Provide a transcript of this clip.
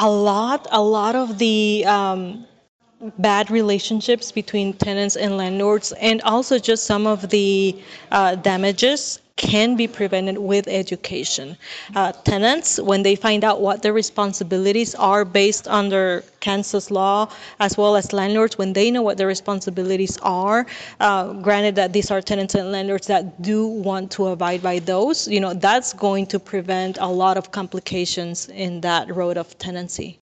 A lot of the bad relationships between tenants and landlords, and also just some of the damages can be prevented with education. Tenants, when they find out what their responsibilities are based under Kansas law, as well as landlords, when they know what their responsibilities are, granted that these are tenants and landlords that do want to abide by those, that's going to prevent a lot of complications in that road of tenancy.